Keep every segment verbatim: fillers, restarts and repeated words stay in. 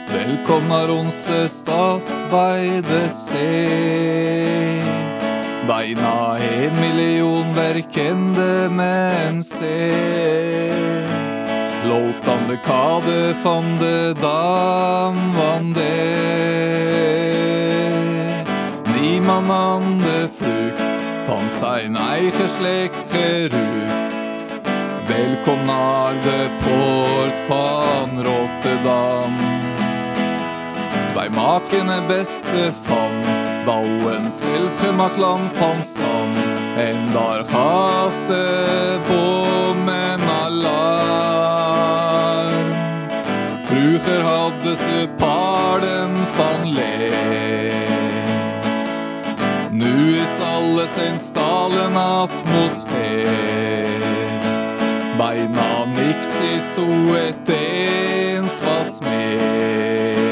Välkomnar ons stat bei det se. Beina en million verkende men se. Låtande kade van de dam van det. Niemand an de flukt van zijn eigen slekt gerukt. Velkomnar de port van Rotterdam. Bij makene beste van Bouwen zelfgemaakt land van sand. En daar gaat de bommen alarm. Vroeger hadden ze paarden van leer. Nu is alles en stalen atmosfeer. Bijna niks is hoe het eens was meer.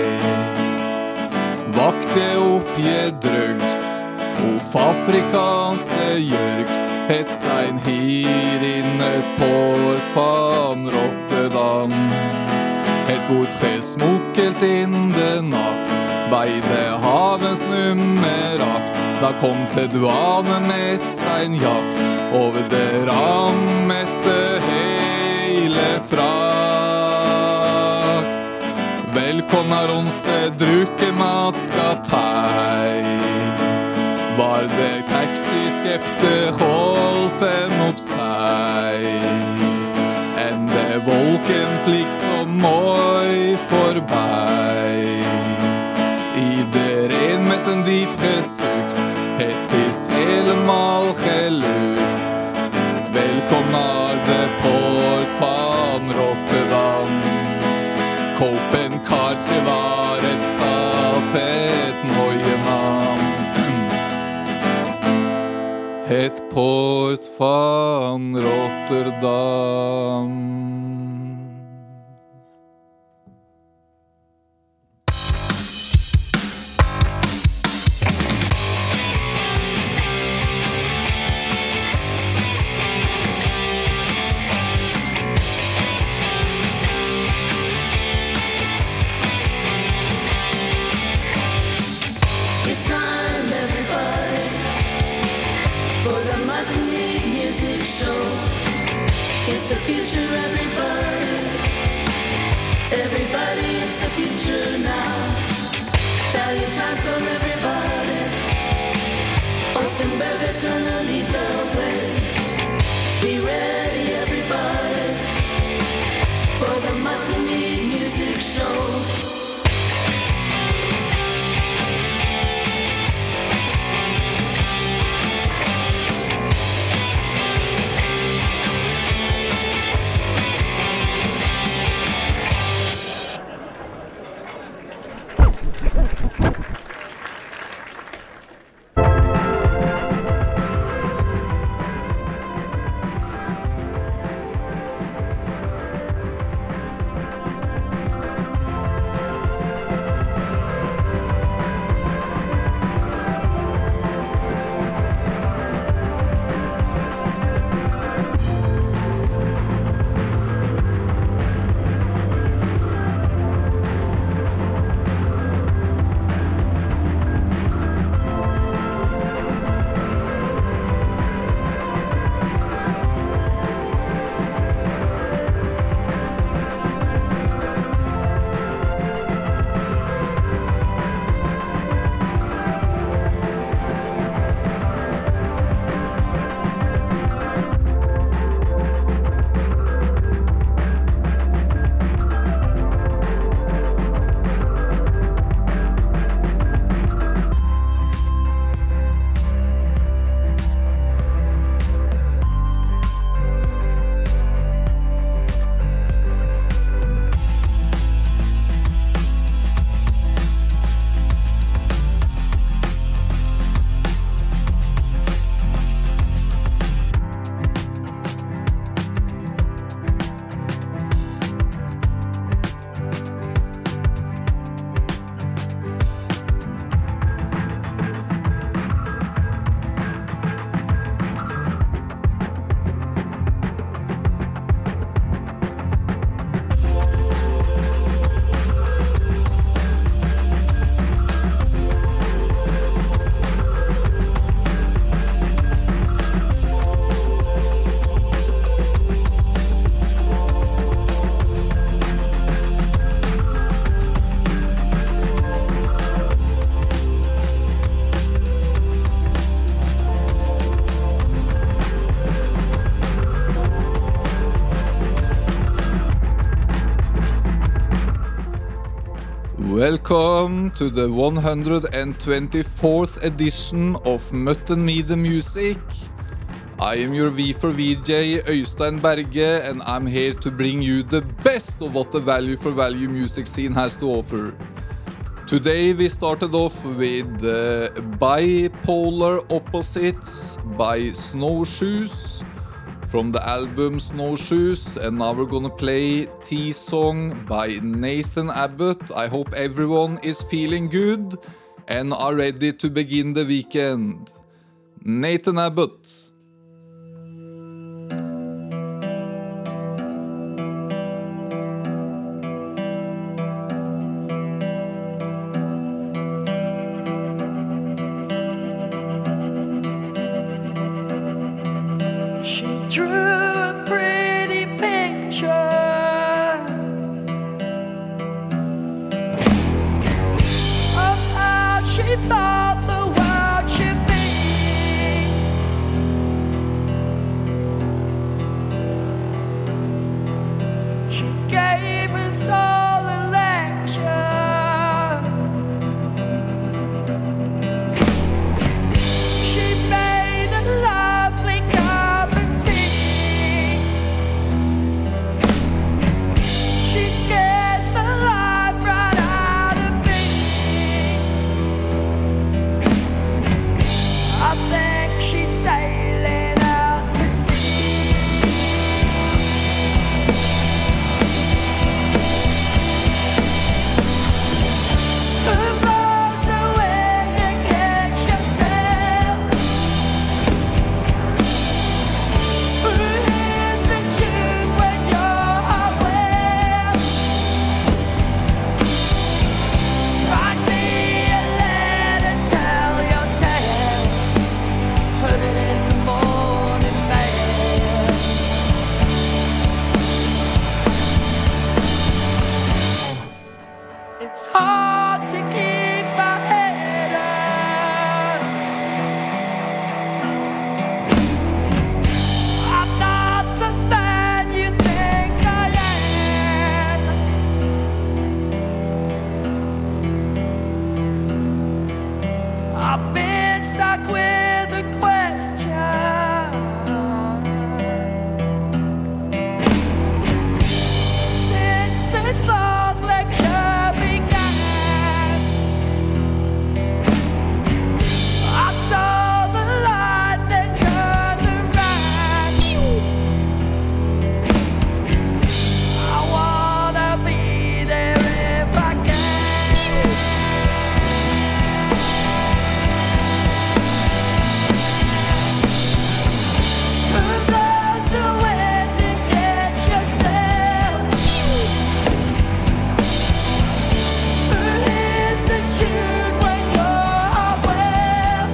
Vakte op je drugs of Afrikaanse jurks. Het zijn hier in het poort van Rotterdam. Het wordt gesmokkeld in de nacht bij de havens nummer acht. Daar komt de douane met zijn jacht over de ram met de hele vracht. Velkommen naar onze drukkemaatschappij, waar de taxi skepte golven opzij. En de wolken vliegt zo mooi voorbij. Iedereen met een diep gezucht, het is helemaal gelukt. Welkom naar de poort van Rotterdam. Koop een kaartje waar het staat, het mooie naam. Het poort van Rotterdam. It's the future, everybody. Everybody, it's the future now. Value time for everybody. Ostenberg is gonna lead the way. Be ready, everybody, for the Mutton Meat Music Show. Welcome to the one hundred twenty-fourth edition of Mutton Me The Music. I am your V for V J, Øystein Berge, and I'm here to bring you the best of what the value for value music scene has to offer. Today we started off with uh, Bipolar Opposites by Snowshoes from the album Snowshoes, and now we're gonna play T-Song by Nathan Abbott. I hope everyone is feeling good and are ready to begin the weekend. Nathan Abbott. Drew a pretty picture of how she thought the world should be. She gave us all a lecture. She made a lovely cup of tea. She scares the life right out of me. I think she's sailing out to sea. Who blows the wind against your sails? Who hears the tune when you're aware? Write me a letter, tell your tales, put it in the morning mail. It's hard to keep my head up. I'm not the man you think I am. I've been stuck with a question since this long lecture began. I saw the light, then turned around. I wanna be there if I can. Who blows the wind against yourself? Who hears the tune when you're aware?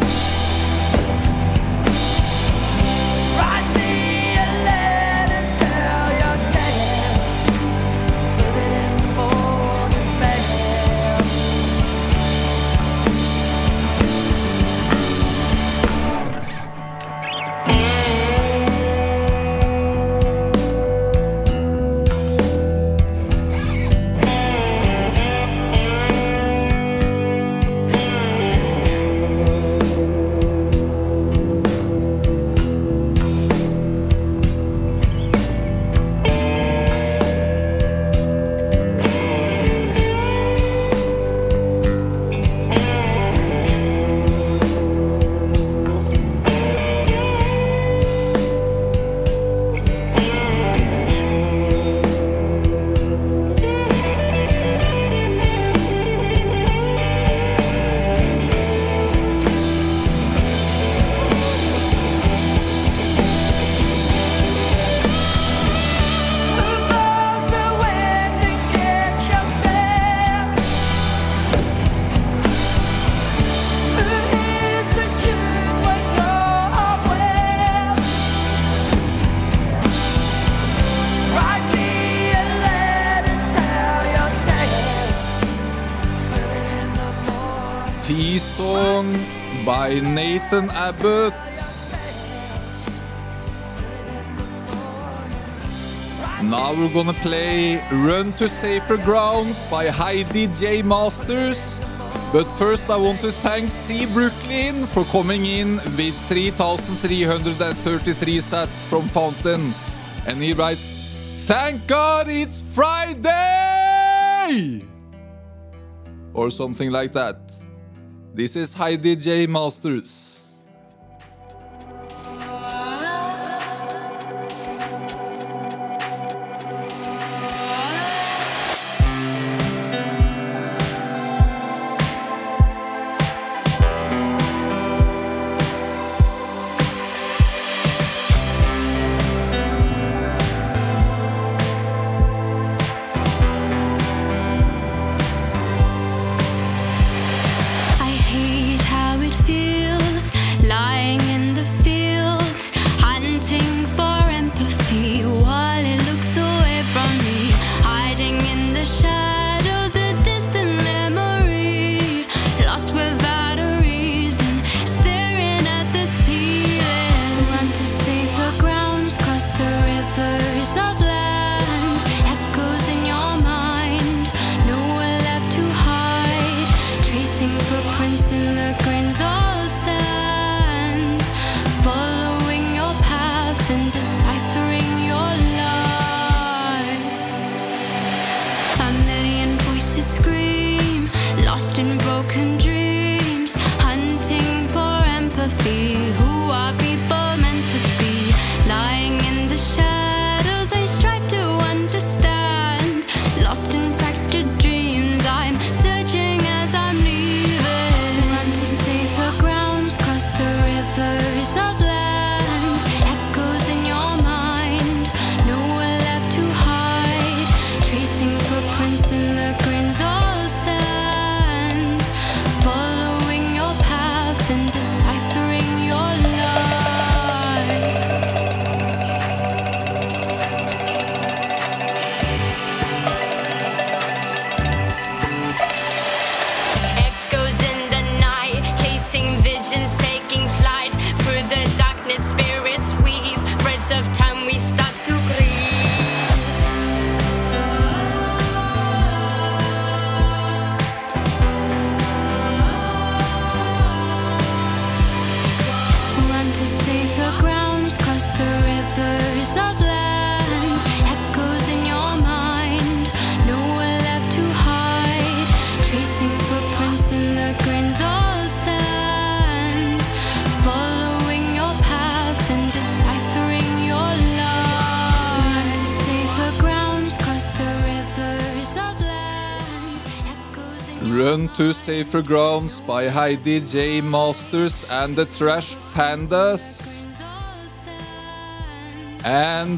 Write me a letter, tell your tales, put it in the morning mail. Who blows the wind against yourself? Who hears the tune when you're aware? Write me a letter, tell your tales, put it in the morning. T-Song by Nathan Abbott. Now we're gonna play Run to Safer Grounds by Heidi J. Masters. But first I want to thank C. Brooklyn for coming in with three thousand three hundred thirty-three sats from Fountain. And he writes, "Thank God it's Friday!" Or something like that. This is Heidi J. Masters. Run to Safer Grounds by Heidi J. Masters and the Trash Pandas. And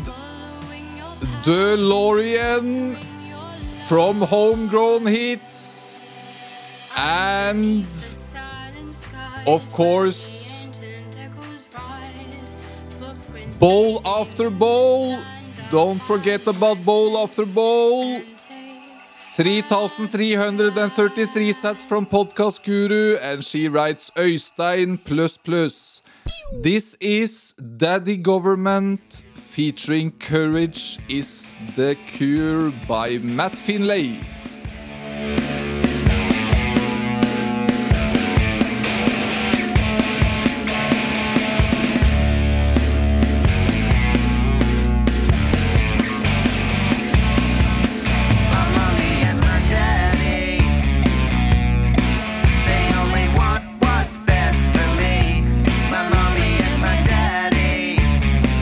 DeLorean from Homegrown Hits. And of course, Bowl After Bowl. Don't forget about Bowl After Bowl. three thousand three hundred thirty-three sats from Podcast Guru, and she writes Øystein plus plus. This is Daddy Government featuring Courage is the Cure by Matt Finlay.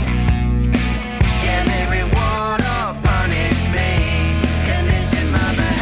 My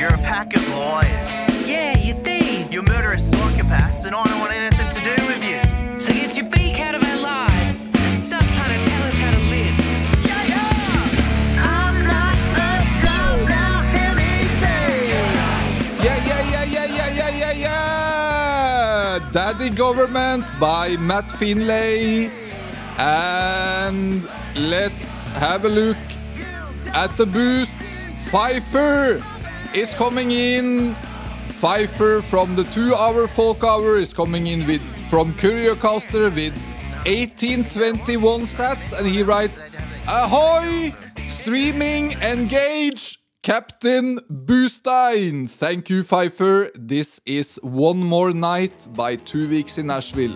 You're a pack of liars. Yeah, you thieves. You're murderous psychopaths, and I don't want anything to do with you. So get your beak out of our lives. Stop trying to tell us how to live. Yeah, yeah! I'm not the job now, hear me say. Yeah, yeah, yeah, yeah, yeah, yeah, yeah, yeah! Daddy Government by Matt Finlay. And let's have a look at the boosts. Pfeiffer is coming in. Pfeiffer from the two-hour folk hour is coming in with from Curiocaster with eighteen twenty-one sats, and he writes, "Ahoy! Streaming engage, Captain Boostein." Thank you, Pfeiffer. This is One More Night by Two Weeks in Nashville.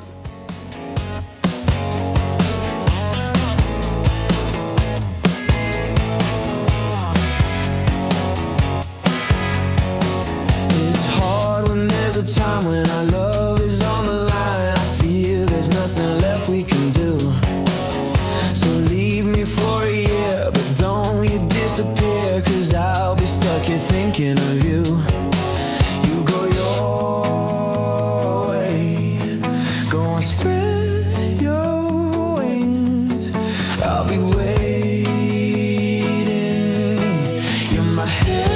A time when our love is on the line. I feel there's nothing left we can do. So leave me for a year, but don't you disappear, 'cause I'll be stuck here thinking of you. You go your way, go and spread your wings. I'll be waiting. You're my head.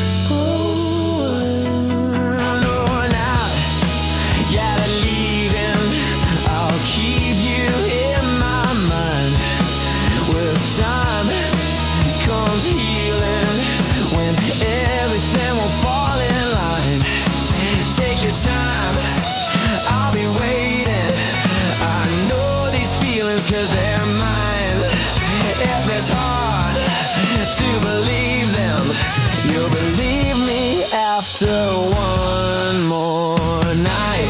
Cause they're mine. If it's hard to believe them, you'll believe me after one more night.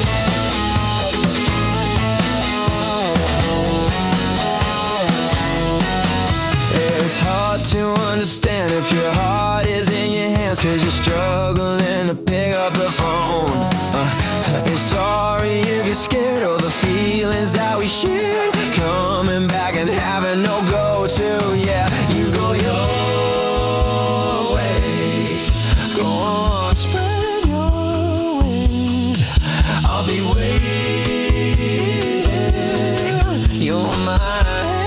It's hard to understand if your heart is in your hands, 'cause you're struggling to pick up the phone. uh, I'm sorry if you're scared of the feelings that we share, coming back and having no go-to. Yeah, you go your way, go on, spread your wings. I'll be waiting. You're mine.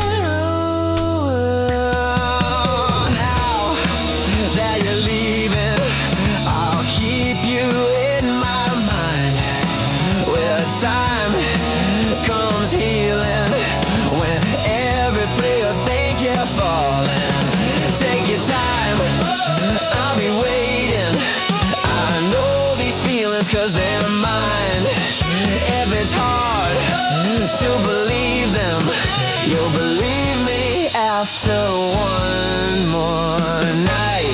Now that you're leaving, I'll keep you in my mind. Where time comes healing, when everything I think you're falling. Take your time, I'll be waiting. I know these feelings 'cause they're mine. If it's hard to believe them, you'll believe me after one more night.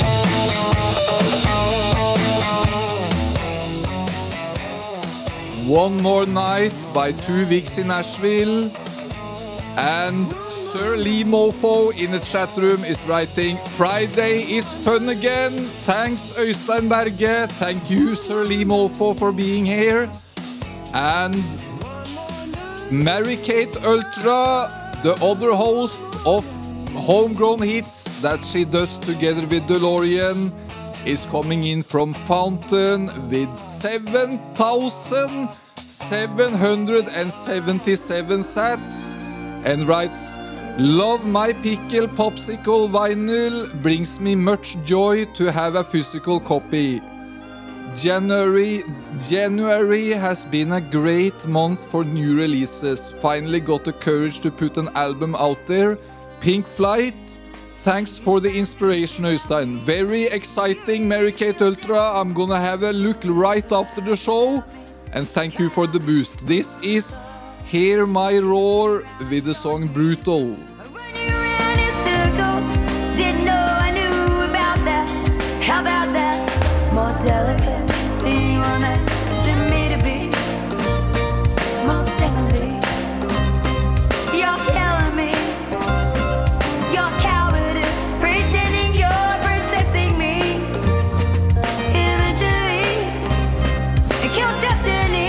One More Night by Two Weeks in Nashville. And Sir Lee Mofo in the chat room is writing, "Friday is fun again. Thanks, Øystein Berge." Thank you, Sir Lee Mofo, for being here. And Mary-Kate Ultra, the other host of Homegrown Hits that she does together with DeLorean, is coming in from Fountain with seven thousand seven hundred seventy-seven sats and writes, "Love my pickle popsicle vinyl, brings me much joy to have a physical copy. January, January has been a great month for new releases. Finally got the courage to put an album out there. Pink Flight. Thanks for the inspiration, Øystein. Very exciting, Mary-Kate Ultra. I'm gonna have a look right after the show. And thank you for the boost. This is Hear My Roar with the song Brutal." Running around in circles, didn't know I knew about that. How about that? More delicate than you imagine me to be. Most definitely, you're killing me. Your cowardice, pretending you're protecting me. Eventually, it killed destiny.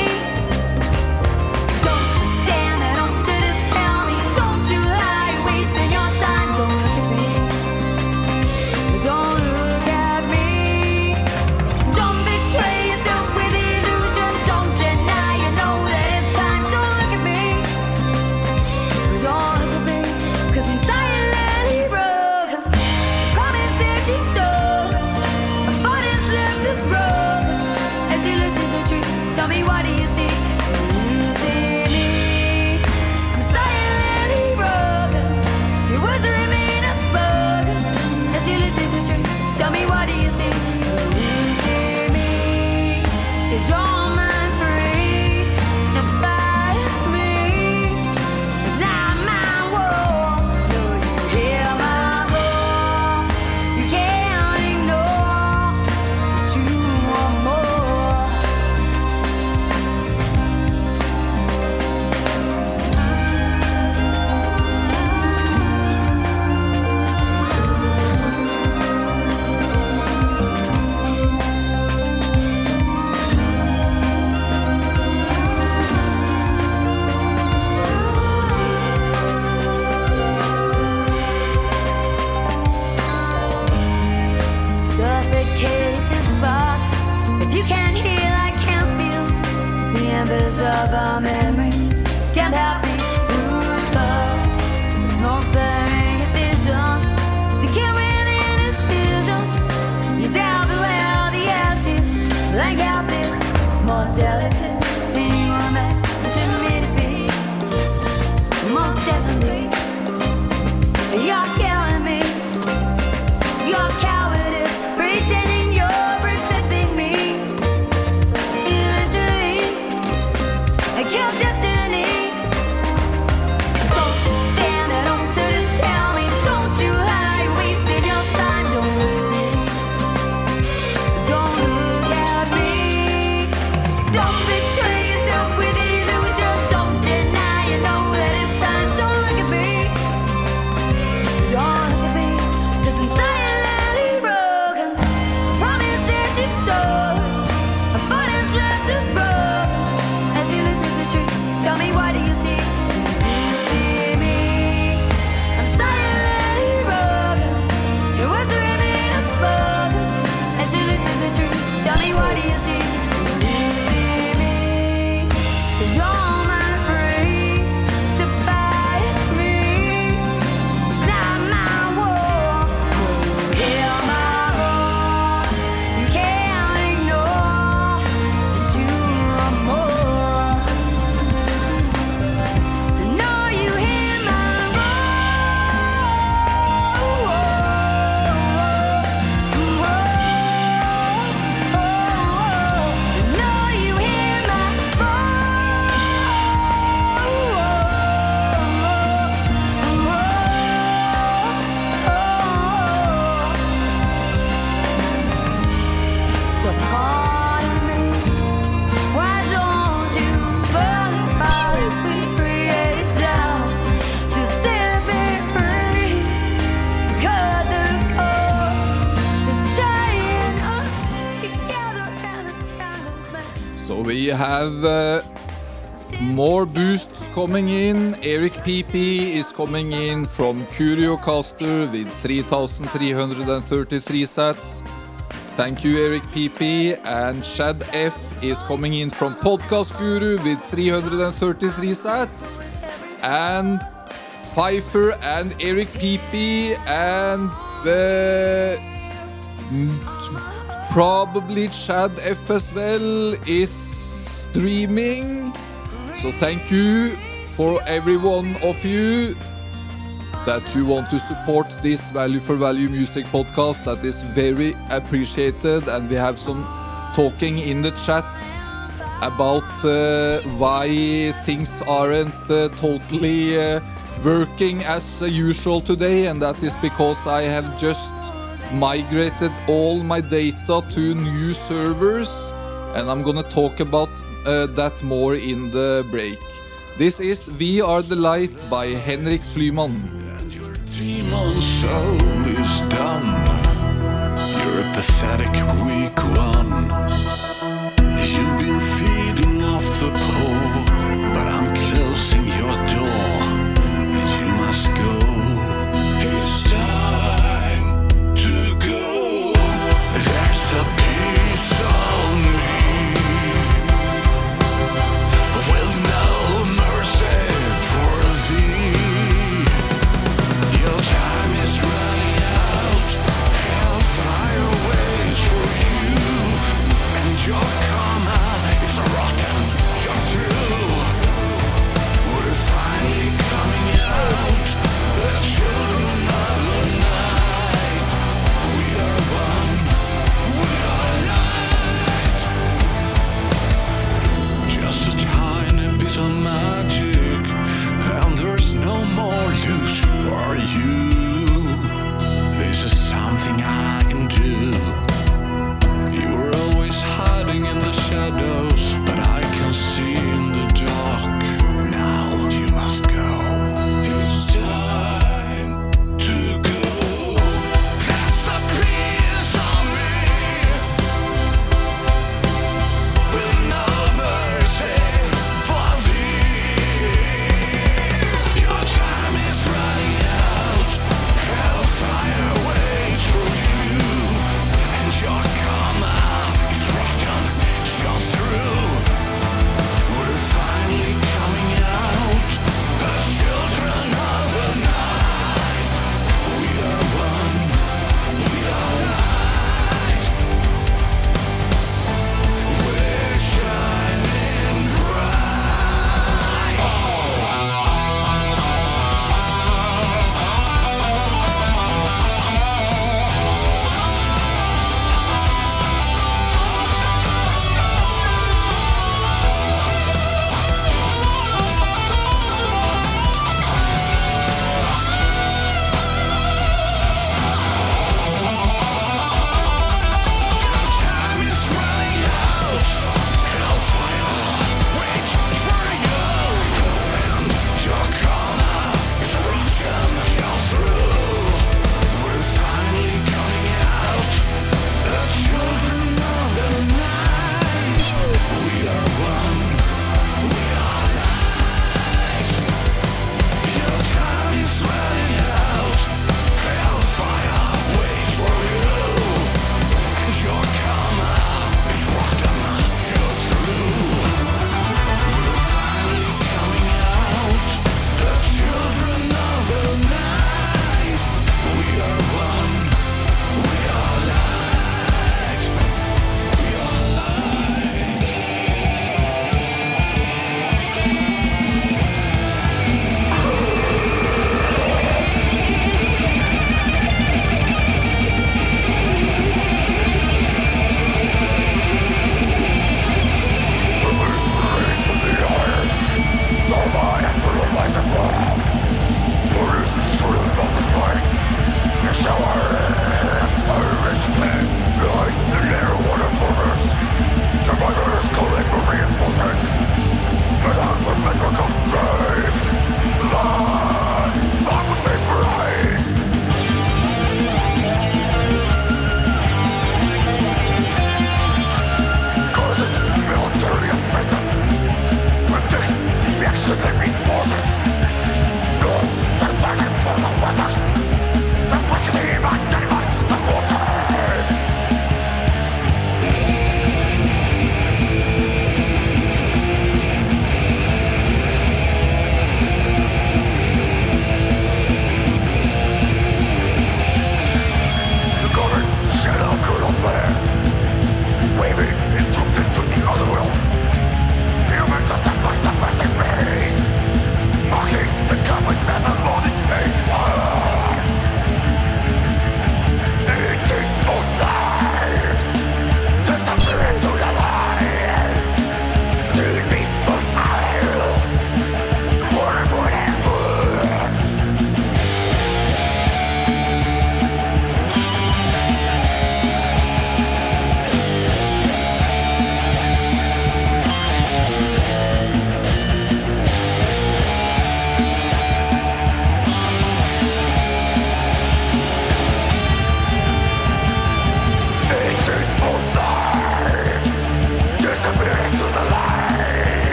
Don't just stand there, don't you just tell me. Don't you lie, wasting your time. Don't look at me. Don't look at me. what do you see? Losing me. I'm silently broken. Your words remain unspoken. As you look through the trees, tell me what do you see? Losing me. Is your mind free? Step by me. It's not my war. Do you hear my roar? You can't ignore that you want more. Suffocate this spark. If you can't hear, I can't feel the embers of our memories. Stand happy, roots of the smoke burning a vision. Secure within its fusion. He's out below the ashes. Blank out this more delicate than you imagine me to be. Most definitely, you're killing me. Your cowardice, pretending you're protecting me. Eventually, I killed destiny. Don't you stand there, don't you just tell me. Don't you hide, wasting your time. Don't look at me. Don't look at me. Don't betray yourself with illusion. Don't deny you know that it's time. Don't look at me. Don't look at me. 'Cause I'm silently broken. Promise that you stole. A foot has left us broken. As you look through the trees, tell me what do you see? You see me. I'm silently broken. Your words remain unspoken. As you look through the trees, tell me what do you see? You see me. Is your mind free? Step by me. It's not my war. Hear my roar. You can't ignore that you are more. I know you hear my roar. I know you hear my roar. So pardon me, why don't you burn as far as we created down to set me free? Cut the cord that's tying us together and it's tangled. So we have uh, more boosts coming in. Eric P P is coming in from Curiocaster with three thousand three hundred thirty-three sats. Thank you, Eric P P. And Shad F is coming in from Podcast Guru with three hundred thirty-three sats. And Pfeiffer and Eric P P and uh, mm, probably Chad F as well is streaming. So thank you for every one of you that you want to support this Value for Value music podcast. That is very appreciated, and we have some talking in the chats about uh, why things aren't uh, totally uh, working as uh, usual today, and that is because I have just migrated all my data to new servers, and I'm gonna talk about uh, that more in the break. This is We Are the Light by Henrik Flyman. And your demon soul is done. You're a pathetic weak one. You've been feeding off the poor, but I'm closing your door, and you must go. It's time to go. There's a piece of me with no mercy for thee. Your time is running out. Hellfire waits for you.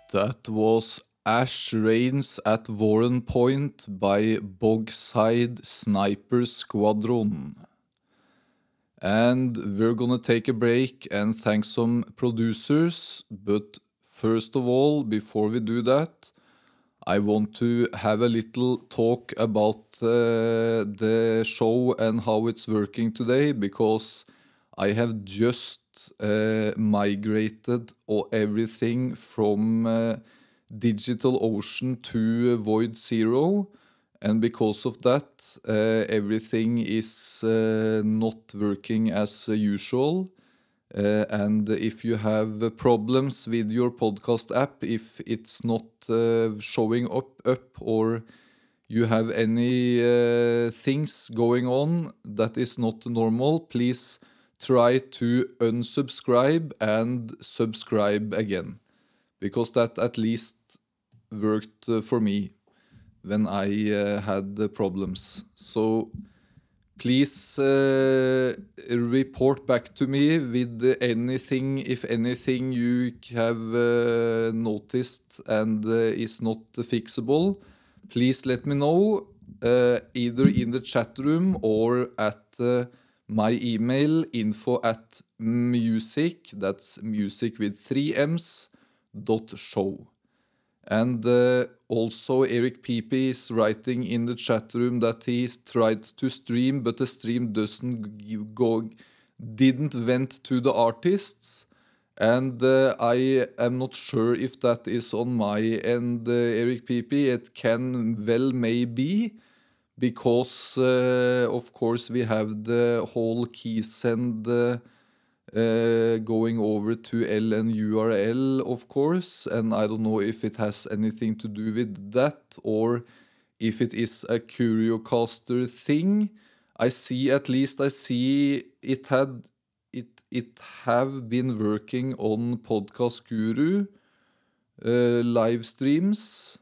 That was Ash Rains at Warren Point by Bogside Sniper Squadron. And we're gonna take a break and thank some producers, but first of all, before we do that, I want to have a little talk about uh, the show and how it's working today, because I have just uh, migrated all, everything from uh, DigitalOcean to Void Zero, and because of that, uh, everything is uh, not working as usual. Uh, and if you have uh, problems with your podcast app, if it's not uh, showing up, up or you have any uh, things going on that is not normal, please try to unsubscribe and subscribe again, because that at least worked uh, for me when I uh, had the problems. So please uh, report back to me with anything, if anything you have uh, noticed and uh, is not fixable. Please let me know, uh, either in the chat room or at uh, my email, info at music, that's music with three M's, dot show. And uh, also Eric Pepe is writing in the chat room that he tried to stream, but the stream doesn't g- go, didn't went to the artists. And uh, I am not sure if that is on my end, uh, Eric Pepe. It can well maybe, because uh, of course we have the whole key send uh, uh, going over to L N U R L, of course, and I don't know if it has anything to do with that or if it is a Curiocaster thing. I see, at least I see it had it it have been working on Podcast Guru uh, live streams,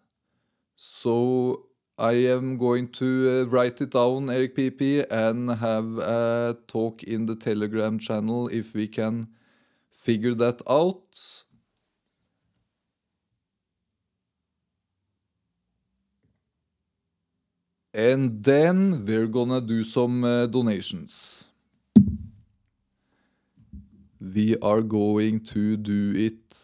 so I am going to uh, write it down, Eric P P, and have a talk in the Telegram channel if we can figure that out. And then we're gonna do some uh, donations. We are going to do it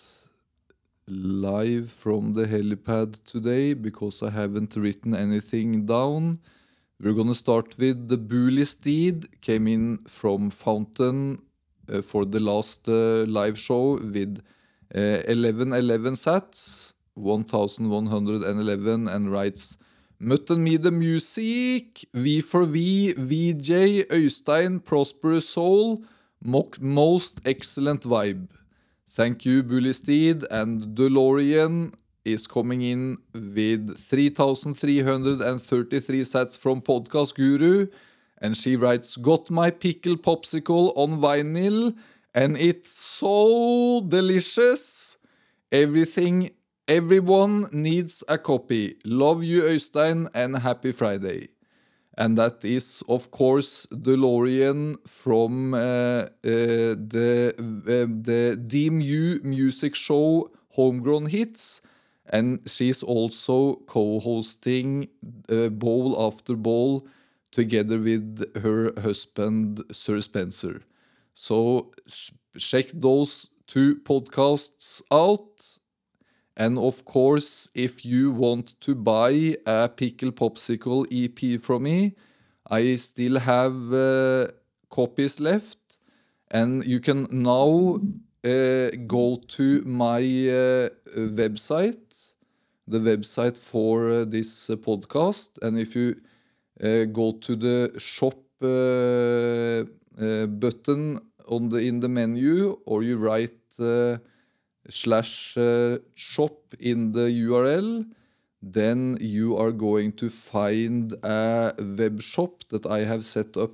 live from the helipad today because I haven't written anything down. We're gonna start with the Bully Steed, came in from Fountain uh, for the last uh, live show with uh, eleven eleven sats, one thousand one hundred eleven, and writes Mutton me the music, V for V, V J, Øystein, Prosperous Soul, mo- most excellent vibe. Thank you, Bully Steed. And DeLorean is coming in with three thousand three hundred thirty-three sats from Podcast Guru. And she writes, got my pickle popsicle on vinyl, and it's so delicious. Everything, everyone needs a copy. Love you, Øystein, and happy Friday. And that is, of course, DeLorean from uh, uh, the, uh, the D M U music show Homegrown Hits. And she's also co-hosting uh, Bowl After Bowl together with her husband, Sir Spencer. So sh- check those two podcasts out. And of course, if you want to buy a Pickle Popsicle E P from me, I still have uh, copies left. And you can now uh, go to my uh, website, the website for uh, this uh, podcast. And if you uh, go to the shop uh, uh, button on the in the menu, or you write uh, slash uh, shop in the U R L, then you are going to find a web shop that I have set up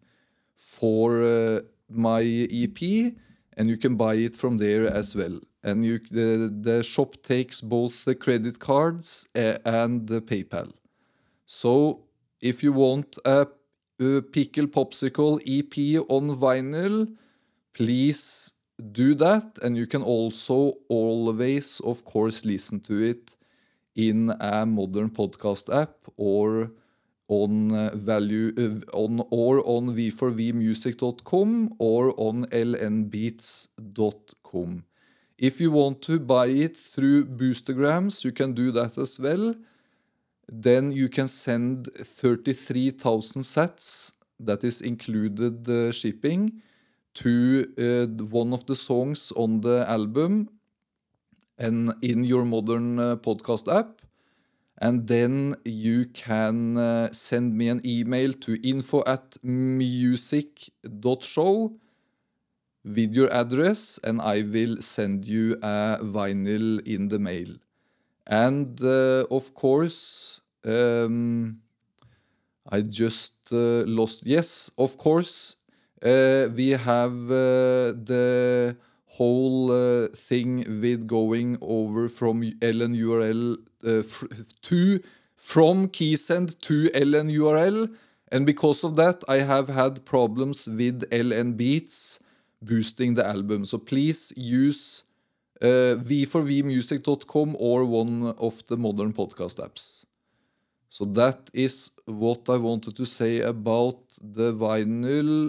for uh, my E P, and you can buy it from there as well. And you, the, the shop takes both the credit cards uh, and the PayPal. So if you want a, a Pickle Popsicle E P on vinyl, please do that, and you can also always, of course, listen to it in a modern podcast app or on uh, value uh, on or on v four v music dot com or on l n beats dot com. If you want to buy it through Boostergrams, you can do that as well. Then you can send thirty-three thousand sats, that is included uh, shipping, to uh, one of the songs on the album and in your modern uh, podcast app. And then you can uh, send me an email to info at music dot show with your address, and I will send you a vinyl in the mail. And uh, of course, um, I just uh, lost. Yes, of course, uh, we have uh, the whole uh, thing with going over from L N U R L uh, f- to from Keysend to L N U R L, and because of that, I have had problems with L N Beats boosting the album. So please use uh, v four v music dot com or one of the modern podcast apps. So that is what I wanted to say about the vinyl.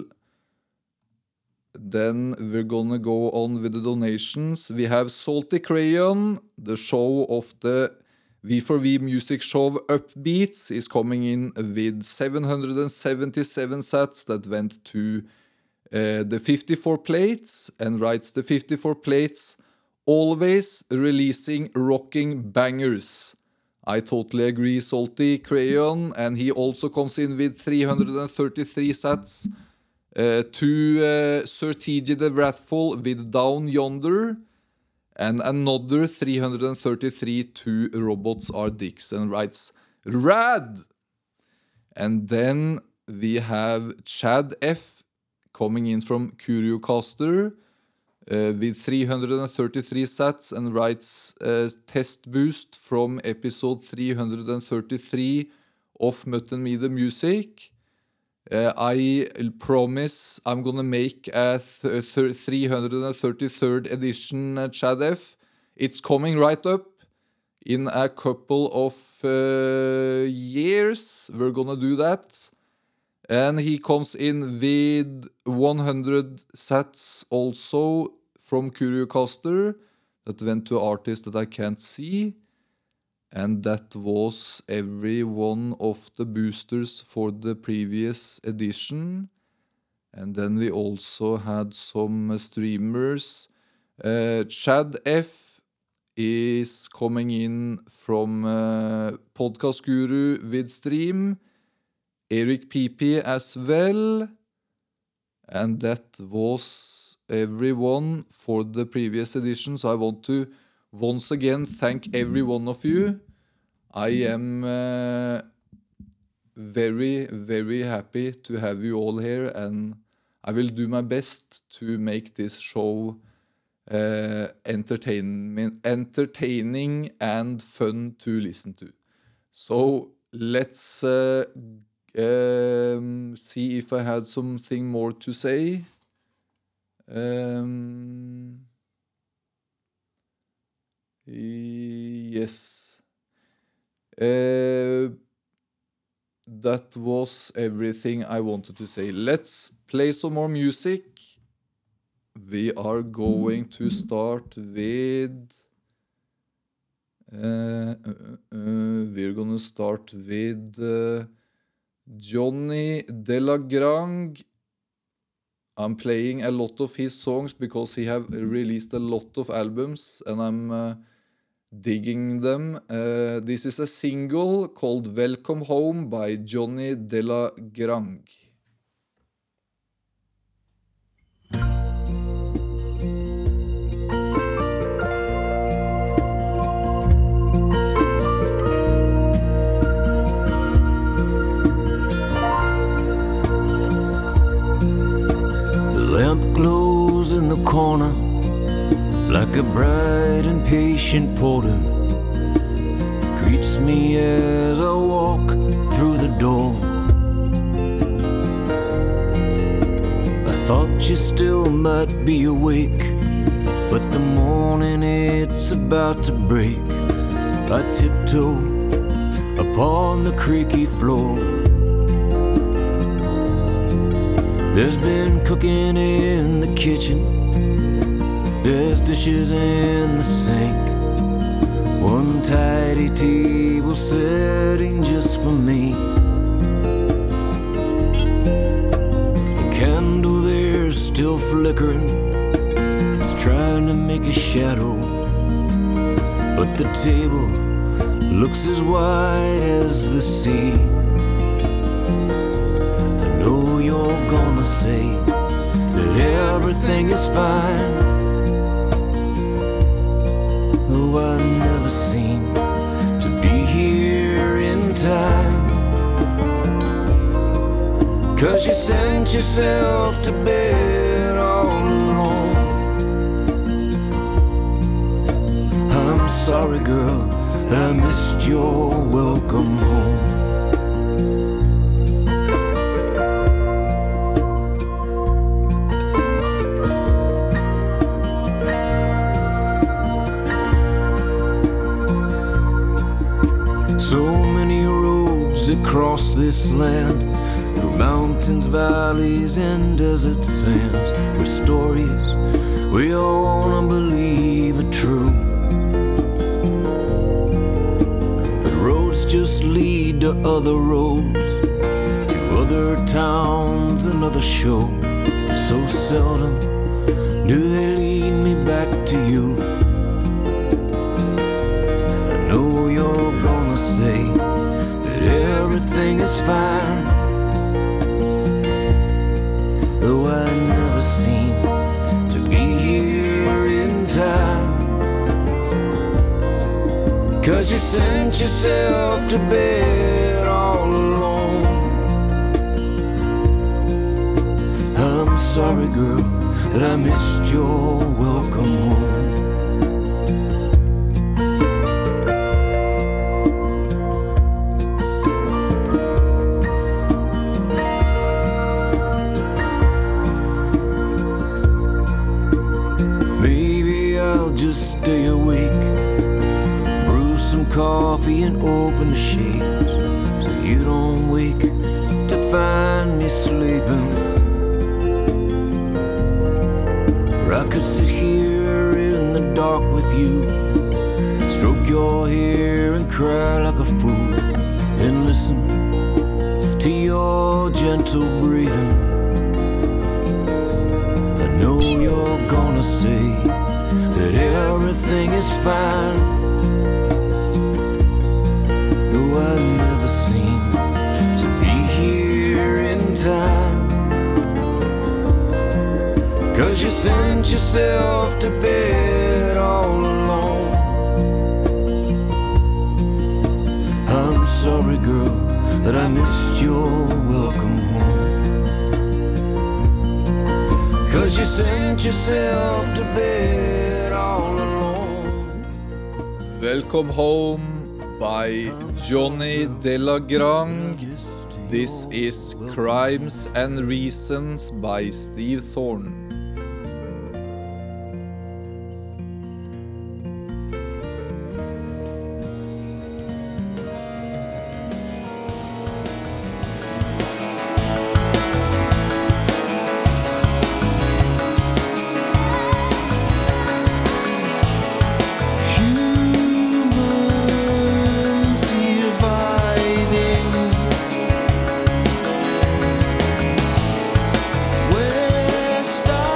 Then we're gonna go on with the donations. We have Salty Crayon, the show of the v four v music show Upbeats, is coming in with seven hundred seventy-seven sats that went to uh, the fifty-four plates, and writes the fifty-four plates, always releasing rocking bangers. I totally agree, Salty Crayon, and he also comes in with three hundred thirty-three sats uh, to uh, Sir T J the Wrathful with Down Yonder, and another three hundred thirty-three to Robots Are Dicks, and writes Rad! And then we have Chad F coming in from CurioCaster uh, with three hundred thirty-three sats, and writes uh, Test Boost from episode three hundred thirty-three of Mutton Me the Music. Uh, I promise I'm gonna make a th- th- three hundred thirty-third edition uh, Chad F. It's coming right up in a couple of uh, years. We're gonna do that. And he comes in with one hundred sats also from CurioCaster that went to an artist that I can't see. And that was every one of the boosters for the previous edition. And then we also had some uh, streamers. Uh, Chad F is coming in from uh, Podcast Guru with stream. Eric P P as well. And that was everyone for the previous edition. So I want to once again thank every one of you. I am uh, very, very happy to have you all here, and I will do my best to make this show uh, entertainment, entertaining and fun to listen to. So let's uh, um, see if I had something more to say. Um, yes. Uh, that was everything I wanted to say. Let's play some more music. We are going to start with... Uh, uh, uh, we're gonna start with uh, Johnny Delagrange. I'm playing a lot of his songs because he have released a lot of albums, and I'm uh, digging them. Uh, this is a single called Welcome Home by Johnny Delagrange. Lamp glows in the corner like a bright and patient porter. Greets me as I walk through the door. I Thought you still might be awake, but the morning it's about to break. I tiptoe upon the creaky floor. There's been cooking in the kitchen, there's dishes in the sink, one tidy table setting just for me. The candle there's still flickering, it's trying to make a shadow, but the table looks as wide as the sea. I know you're gonna say that everything is fine, though I never seem to be here in time. 'Cause you sent yourself to bed all alone. I'm sorry, girl, that I missed your welcome home. So many roads across this land, through mountains, valleys, and desert sands, where stories we all wanna believe are true. But roads just lead to other roads, to other towns and other shows. So seldom do they lead me back to you. I know you're gonna say that everything is fine, though I never seem to be here in time. 'Cause you sent yourself to bed all alone. I'm sorry, girl, that I missed your welcome home. Just stay awake, brew some coffee and open the shades, so you don't wake to find me sleeping. Or I could sit here in the dark with you, stroke your hair and cry like a fool, and listen to your gentle breathing. I know you're gonna say that everything is fine, though I never seem to be here in time. 'Cause you sent yourself to bed all alone. I'm sorry, girl, that I missed your welcome home. 'Cause you sent yourself to bed all alone. Welcome Home by Johnny Delagrang. This is Crimes and Reasons by Steve Thorne. Humans dividing, west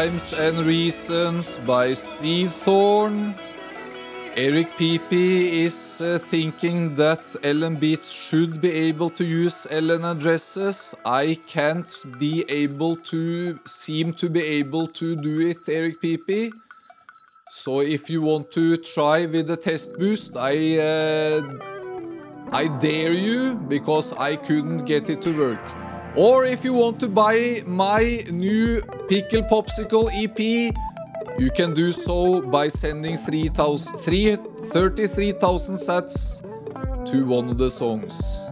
Rhymes and Reasons by Steve Thorne. Eric Pepe is uh, thinking that Ellen Beats should be able to use Ellen addresses. I can't be able to, seem to be able to do it, Eric Pepe. So if you want to try with the test boost, I, uh, I dare you, because I couldn't get it to work. Or if you want to buy my new Pickle Popsicle E P, you can do so by sending thirty-three thousand sats to one of the songs.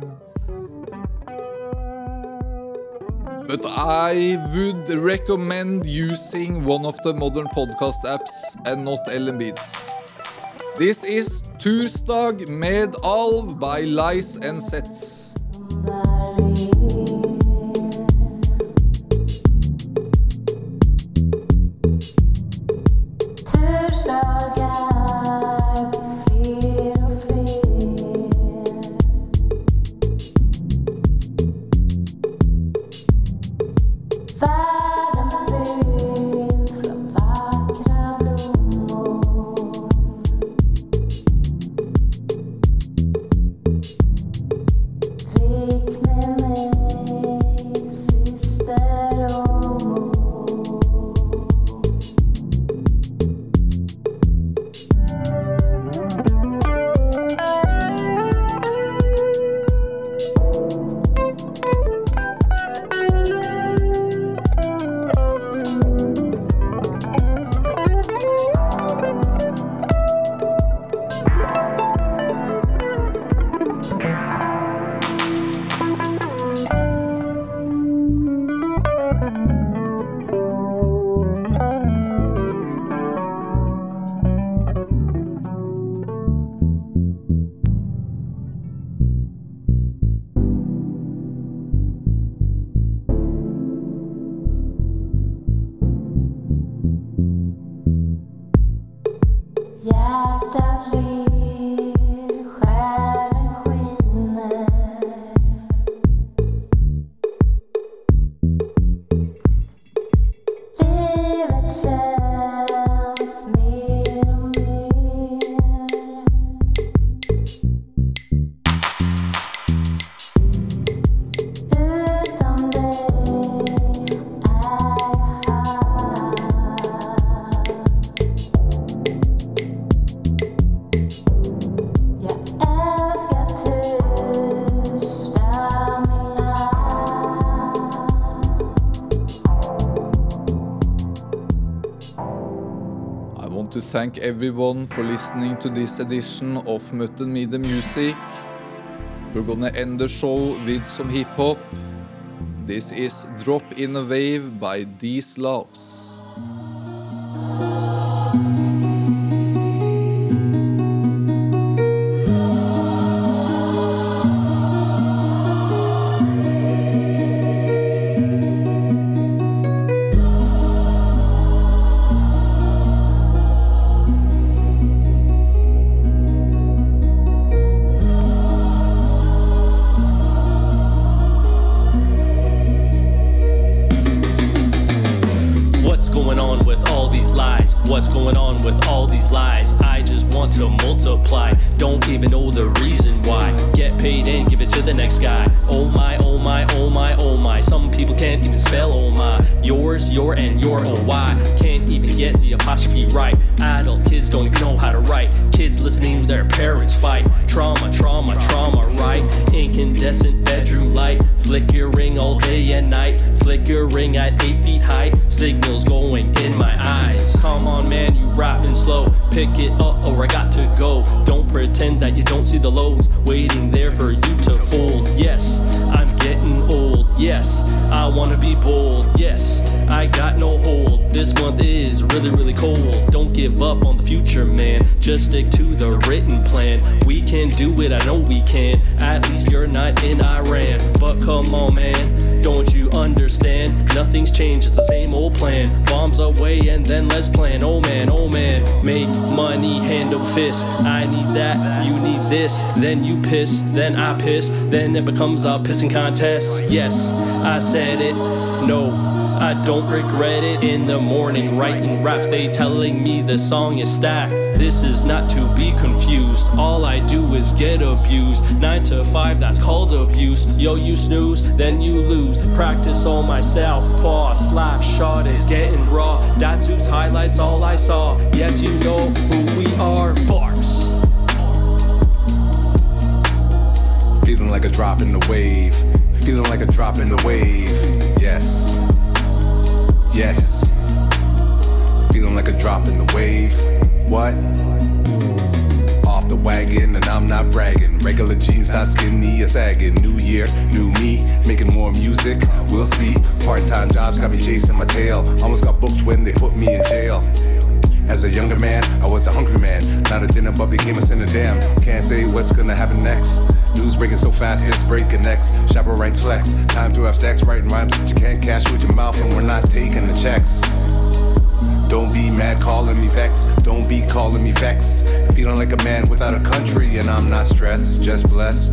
But I would recommend using one of the modern podcast apps and not Ellen Beats. This is Tursdag med Alv by Lies and Sets. To thank everyone for listening to this edition of Mutton Me The Music. We're gonna end the show with some hip-hop. This is Drop in a Wave by These Loves. What's going on with all these lies? I just want to multiply. Don't even know the reason why. Get paid and give it to the next guy. Oh my, oh my, oh my, oh my. Some people can't even spell oh my. Yours, your, and your oh why. Can't even get the apostrophe right. Adult kids don't know how to write. Kids listening to their parents fight. Trauma, trauma, trauma, right? Incandescent bedroom light. Flickering all day and night. Flickering at eight feet high. Signals going in my eyes. Come on man, you rapping slow. Pick it up or I got to go. Don't pretend that you don't see the loads waiting there for you to fold. Yes, I'm getting old. Yes, I wanna be bold. Yes, I got no hold. This month is really, really cold. Don't give up on the future, man. Just stick to the written plan. We can do it, I know we can. At least you're not in Iran. But come on, man, don't you understand? Nothing's changed, it's the same old plan. Bombs away and then let's plan. Oh man, oh man, make money hand over fist. I need that, you need this. Then you piss, then I piss. Then it becomes a pissing contest. Yes, I said it. No, I don't regret it. In the morning writing raps, they telling me the song is stacked. This is not to be confused. All I do is get abused. Nine to five, that's called abuse. Yo, you snooze, then you lose. Practice on myself, pause, slap shot is getting raw. That's whose highlights all I saw. Yes, you know who we are. Bars. Feeling like a drop in the wave. Feeling like a drop in the wave. Yes. Yes. Feeling like a drop in the wave. What? Off the wagon and I'm not bragging. Regular jeans not skinny or sagging. New year, new me, making more music. We'll see. Part-time jobs got me chasing my tail. Almost got booked when they put me in jail. As a younger man, I was a hungry man. Not a dinner but became a sinner, damn. Can't say what's gonna happen next. News breaking so fast, it's breaking necks. Shopper ranks flex. Time to have sex, writing rhymes that you can't cash with your mouth, and we're not taking the checks. Don't be mad calling me vex. Don't be calling me vex. Feeling like a man without a country, and I'm not stressed, just blessed.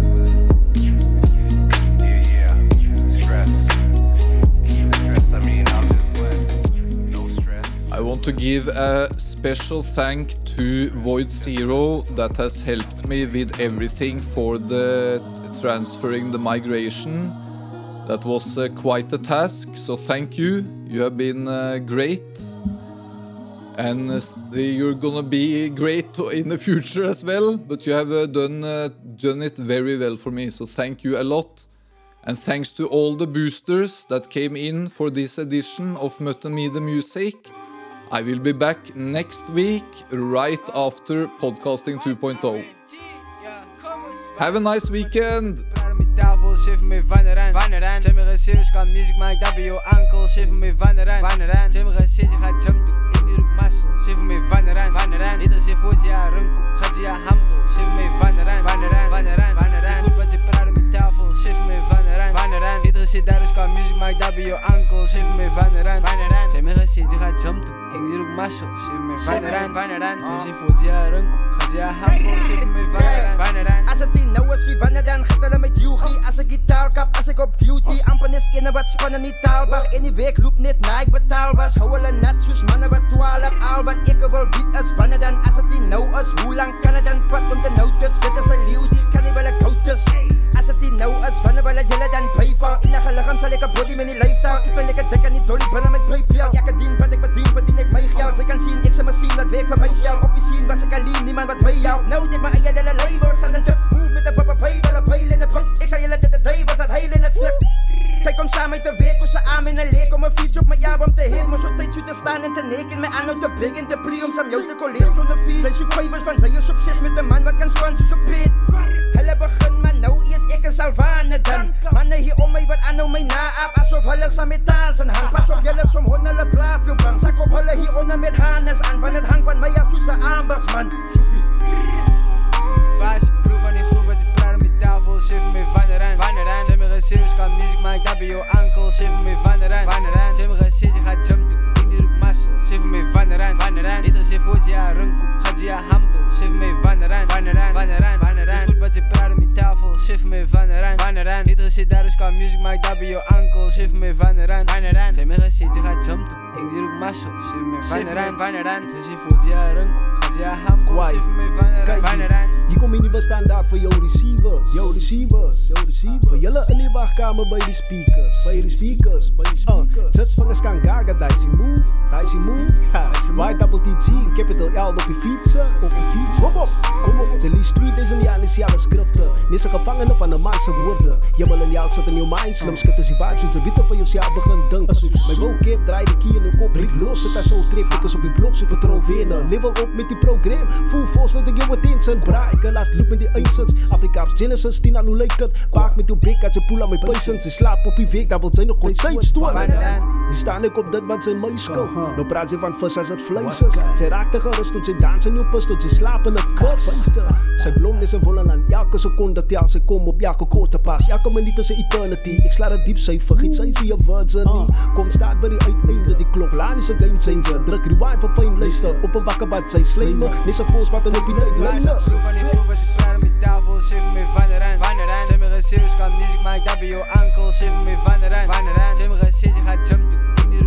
Yeah, yeah, stress. Stress, I mean, I'm just blessed. No stress. I want to give a special thank to Void Zero that has helped me with everything for the transferring the migration. That was uh, quite a task, so thank you. You have been uh, great. And uh, you're gonna be great in the future as well, but you have uh, done, uh, done it very well for me, so thank you a lot. And thanks to all the boosters that came in for this edition of Mutton Me The Music. I will be back next week, right after Podcasting two point oh. Have a nice weekend! Shift me vanneran, vanneran. Timmere serious kan music maak, dat ben je uncle. Shift me vanneran, vanneran. Timmere shit, je gaat jump doen in die roek muscle. Shift me vanneran, vanneran. Iedere shit voelt je ja runkel, gaat je ja humble. Shift me vanneran, vanneran, vanneran, vanneran. Goed wat je praat met tafel. Shift me vanneran, vanneran. Iedere shit daar is kan music maak, dat ben je uncle. Shift me vanneran, vanneran. Timmere shit, je gaat jump doen in die roek muscle. Shift me vanneran, vanneran. Iedere shit voelt je ja runkel, gaat je ja humble. Shift me vanneran, vanneran. As a teen, nou is hij vanneran, gaat er met yugi. As a gitaalkap, as ik op duty. Amper is ene wat spannen niet taalbaar. In die week loop net na ik betaal was. Hou hulle net soos mannen wat twaalf. Al wat ek wil weet is wanneer dan. As het die nou is, hoe lang kan het dan vat om te nou te sit? As een leeuw die kan nie wel ek koud is. As het die nou is, wanneer wil het jylle dan bijval? Enige lichaam sal ek een body met die lifestyle. Ik ben lekker dik en die dolly binnen met pijpjel. Elke dien wat ik bedien, verdien ik my geld. Sy kan sien, ek sy machine wat werk vir myself. Op die scene was ek alleen, niemand wat my jou. Nou het ek my eie lille labels aan te voer met een papa pijl, een pijl in de pik. Ik sal jylle dit de day was dat heil in het slip. Kijk om samen te werk, hoe ze aan in een leek. Om een fiets op mijn jaar om te heen. Maar zo tijd zo te staan en te neken. Mij aan te blik en te plie om samen jou te colleer zonder fiets. Zij zoekt vijvers van zij is op zes met een man wat kan swan soos op Piet. Hulle begin maar nou eers ek en Salvane dan. Mannen hier om my wat aanhou my naap. Asof hulle saam met tazen hang. Pas op jylle som hon hulle blaaf jou bang. Sak op hulle hier onder met hanes aan. Want het hang van my af soos een aanbarsman. Waar is je proef van die groep wat je praat met tafel? Shift me vanneran, vanneran. Timmere serious kan music maak, dat ben je uncle. Shift me vanneran, vanneran. Timmere shit, je gaat jump doen in die roek muscle. Shift me vanneran, vanneran. Iedere shit voelt je ja runkel, gaat je ja humble. Shift me vanneran, vanneran, vanneran, vanneran. Goed wat je praat met tafel. Shift me vanneran, vanneran. Iedere shit daar is kan music maak, dat ben je uncle. Shift me vanneran, vanneran. Timmere shit, je gaat jump doen in die roek muscle. Shift me vanneran, vanneran. Iedere shit voelt je ja runkel. Ja, humble, shift me vanneran, vanneran. Hier kom je nieuwe standaard voor jouw receivers. Jouw receivers, jouw receivers. Voor jullie in die wachtkamer bij die speakers. Bij die speakers, bij die speakers. Zets van een skangaga, dicey move, dicey move. White double T G, capital L op je fietsen. Op je fiets. Kom op, kom op. De least tweeduizend jaar is alle scripten. Niet ze gevangenen van de manse woorden. Je millennials zit in je mind, slim schieten ze vibes. Ze bieden van jezelf begin denken. Mijn vocab draai de key in je kop. Riep los, zit daar zo trip. Ik is op je blok, super trovenen. Level op met die program. Full force, dat ik je wat in zijn braken. Laat loop met die ijsens. Afrikaans Genesis, tien aan hoe lijken. Paak met uw bik, als je poel aan mijn patience. Ze slaap op je week, dat wil zijn nog gewoon steeds storen. Die staan ik op dat, want zijn muisko. Nou praat ze van vis als het vlees is. Zij raakte gerust, tot ze dansen in uw pus, tot ze slapen in het kus. Zij blond is een volle aan elke seconde tel. Ze kom op elke korte pas. Elke minuut is een eternity. Ik sla het diep, zij vergiet, zij zie je words er niet. Kom staat bij die uiteinde, die klok. Laan is een game changer. Druk rewind voor fijn luister. Op een wakkerbad, zij slijmen. Nis een pols wat een op je tijd luister. Van die proef was ik praat met tafel. Shift me vanneran, vanneran. Timmere serious kan music maak, dat ben je uncle. Shift me vanneran, vanneran. Timmere shit, je gaat jump doen in die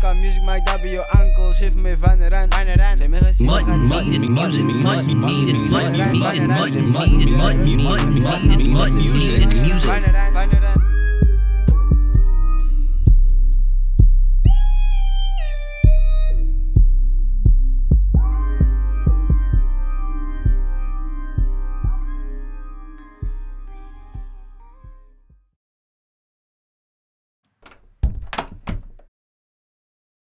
got music, Mike W, uncle, shit van me van de rand. Zeg me gezien, Mutton, mutton, music, mutton, needed, mutton, needed, mutton, needed, mutton, mutton, mutton, mutton, music, music. van de rand.